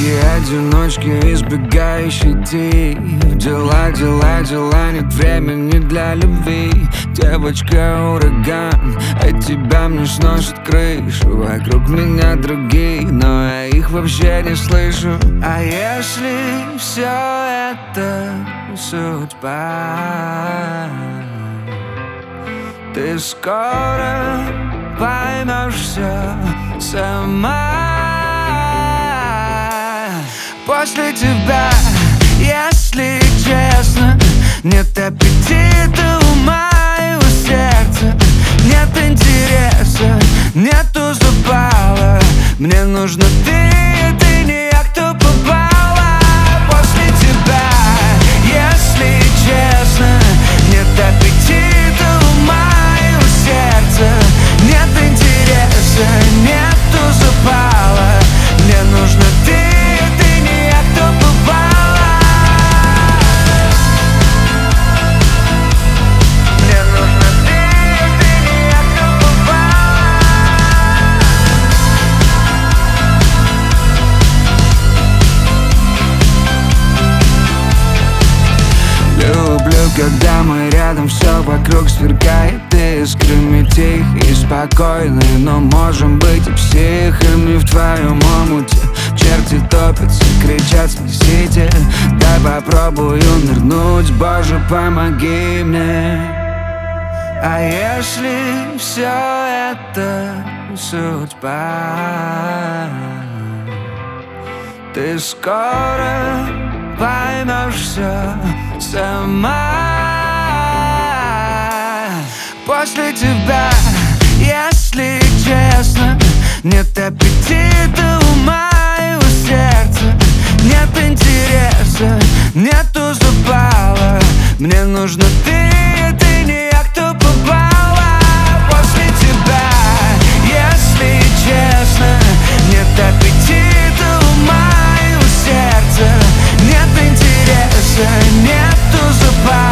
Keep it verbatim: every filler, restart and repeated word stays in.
одиночки, избегающие идей. Дела, дела, дела, нет времени для любви. Девочка ураган, от тебя мне сносит крышу. Вокруг меня другие, но я их вообще не слышу. А если все это судьба, ты скоро поймешь все сама. После тебя, если честно, нет аппетита у моего сердца. Нет интереса, нету запала. Мне нужна ты, ты не я, кто попала. После тебя, если честно, нет аппетита у моего сердца. Нет интереса, нету запала. Мне нужна ты. Когда мы рядом, все вокруг сверкает искрами, тихие и спокойные. Но можем быть и психами в твоем омуте. Черти топятся, кричат: спасите. Дай попробую нырнуть, Боже, помоги мне. А если все это судьба, ты скоро поймешь все сама. После тебя, если честно, нет аппетита у моего сердца. Нет интереса, нету запала. Мне нужна ты, ты не я, кто попала. После тебя, если честно, нет аппетита у моего сердца. Нет интереса, нету запала.